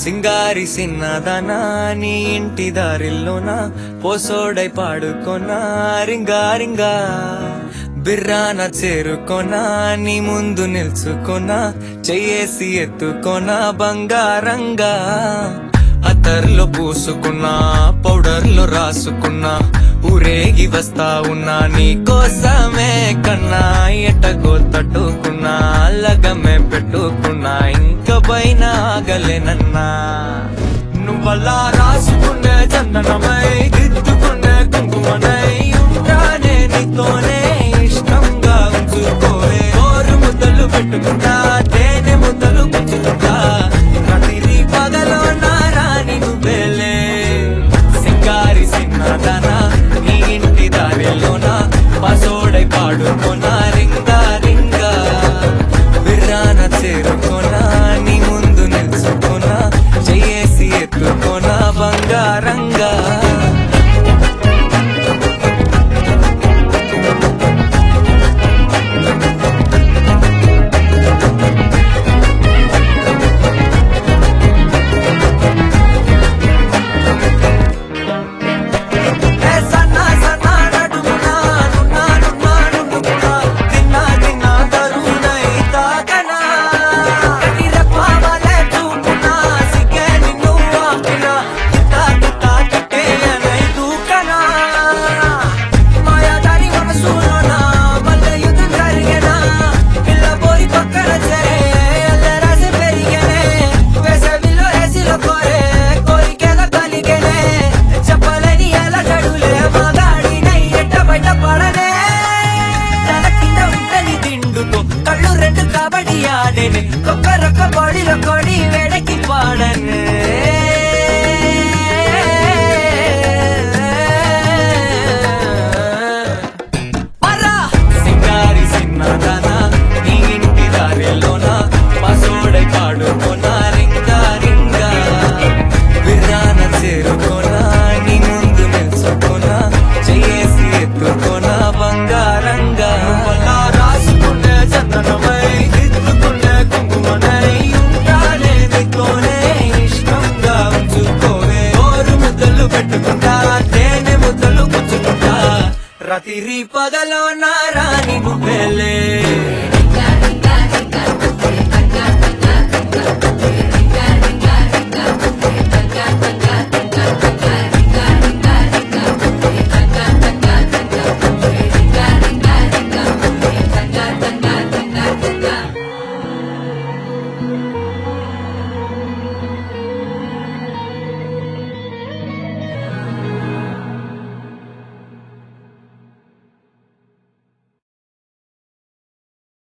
సింగారి సిన్నదనా నీ ఇంటి దారిల్లోన పోసోడై పాడుకొనా రింగా రింగా బిర్రాన చేరుకొనా నీ ముందు నిల్చుకొనా చెయ్యేసి ఎత్తుకొనా బంగారంగా అతర్లో పూసుకున్నా పౌడర్లో రాసుకున్నా ఊరేగి వస్తా ఉన్నా నీ కోసమే కన్నా ఎటగో తట్టుకున్నా లగమే పెట్టుకున్నా ఇంక పైన ఆగలేనన్నా నువ్వలా రాసుకునే చందనమై దిద్దుకునే కుంకుమనై ఉంటానే నీతోనే ఇష్టంగా ఉంచుకోవే ఓరు ముద్దలు పెట్టుకుంటా తేనె ముద్దలు పుచ్చుకుంటా రాత్రి పగలో నా రాణి నువ్వేలే సింగారి సిన్నదనా నీ ఇంటి దారిలోన పసోడై పాడుకోనా రింగా రింగా బిర్రాన చేరుకోనా నీ ముందు నిల్చుకోనా చెయ్యేసి ఎత్తుకోనా బంగారంగా కళ్ళు రెండు కబడ్డీ ఆడేనే ఒక్కరొక్క బాడీలో కొడి వేడకి పాడనే సింగారి సిన్నదనా నీ ఇంటి దారిలోన పసోడై పాడుకోనా రింగా రింగా బిర్రాన చేరుకోనా నీ ముందు నిల్చుకోనా చెయ్యేసి ఎత్తుకోనా బంగారంగా చందనమై దిద్దుకునే కుంకుమనై ఉంటానే నీతోనే ఇష్టంగా ఉంచుకోవే ఓరు ముద్దలు పెట్టుకుంటా తేనె ముద్దలు పుచ్చుకుంటా రాత్రి పగలో నా రాణి నువ్వేలే